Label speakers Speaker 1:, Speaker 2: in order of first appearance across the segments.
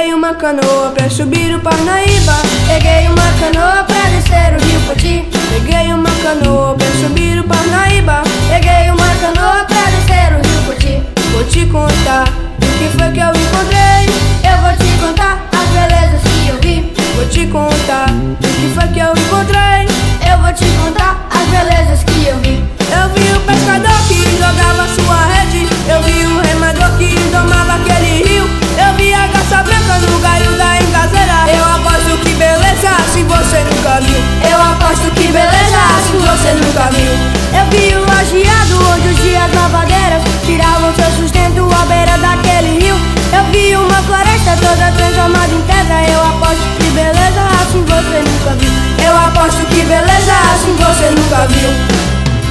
Speaker 1: Peguei uma canoa pra subir o Parnaíba.
Speaker 2: Peguei uma canoa pra descer o Rio Poti.
Speaker 1: Peguei uma canoa pra subir o Parnaíba.
Speaker 2: Peguei uma canoa pra descer o Rio Poti.
Speaker 1: Vou te contar o que foi que eu encontrei.
Speaker 2: Eu vou te contar as belezas que eu vi.
Speaker 1: Vou te contar o que foi que eu encontrei.
Speaker 2: Eu vou te contar as belezas que eu vi.
Speaker 1: Eu vi o pescador que jogava sua rede. Eu vi o remador que domava aquele rio. Eu vi a garça branca no galho da engazeira. Eu aposto que beleza assim você nunca viu.
Speaker 2: Eu aposto que beleza assim você nunca viu.
Speaker 1: Eu vi o lajeado onde os dias lavadeiras tiravam seu sustento à beira daquele rio. Eu vi uma floresta toda transformada em pedra. Eu aposto que beleza assim você nunca viu. Eu aposto que beleza assim você nunca viu.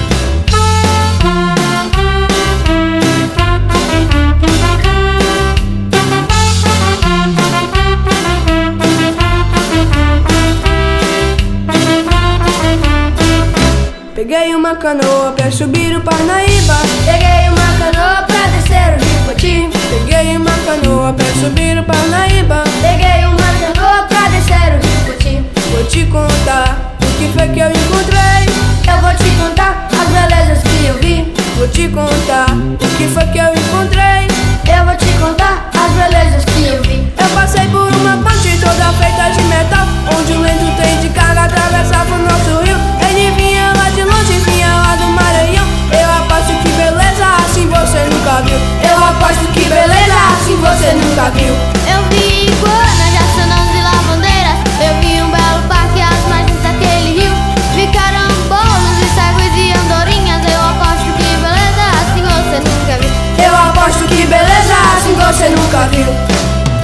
Speaker 1: Peguei uma canoa pra subir o Parnaíba.
Speaker 2: Peguei uma canoa pra descer o Rio Poti.
Speaker 1: Peguei uma canoa pra subir o Parnaíba.
Speaker 2: Peguei uma canoa pra descer o Rio Poti.
Speaker 1: Vou te contar o que foi que eu encontrei.
Speaker 2: Eu vou te contar as belezas que eu vi.
Speaker 1: Vou te contar o que foi que eu encontrei.
Speaker 2: Eu vou te contar as belezas que eu vi.
Speaker 1: Eu passei por uma ponte toda feita de metal, onde um lento trem de carga atravessava o nosso rio. Ele vinha lá de longe, vinha lá do Maranhão. Eu aposto que beleza assim você nunca viu.
Speaker 2: Eu aposto que beleza assim você nunca viu.
Speaker 3: Eu vi iguanas, jaçanãs e lavandeiras. Eu vi um belo parque às margens daquele rio. Vi carambolas e cegos e andorinhas. Eu aposto que beleza assim você nunca viu.
Speaker 2: Eu aposto que beleza assim você nunca viu.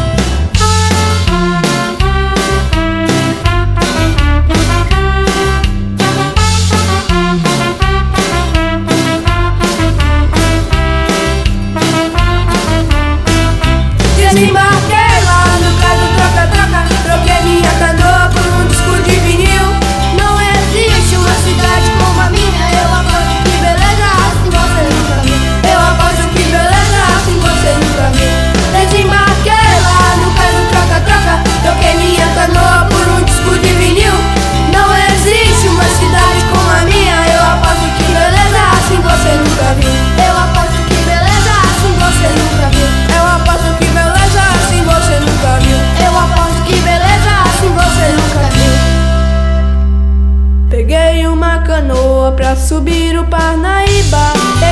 Speaker 1: Desembarquei lá no cais do troca-troca. Troquei minha canoa por um disco de vinil.
Speaker 2: Não existe uma cidade como a minha. Eu aposto que beleza assim você nunca viu.
Speaker 1: Eu aposto que beleza assim você nunca viu. Desembarquei lá no cais do troca-troca. Troquei minha canoa por um disco de vinil. Não existe uma cidade como a minha. Eu aposto que beleza assim você nunca viu.
Speaker 2: Eu aposto que beleza assim você nunca viu.
Speaker 1: Eu aposto que beleza assim você nunca viu.
Speaker 2: Eu aposto que beleza assim você nunca viu.
Speaker 1: Peguei uma canoa pra subir o Parnaíba.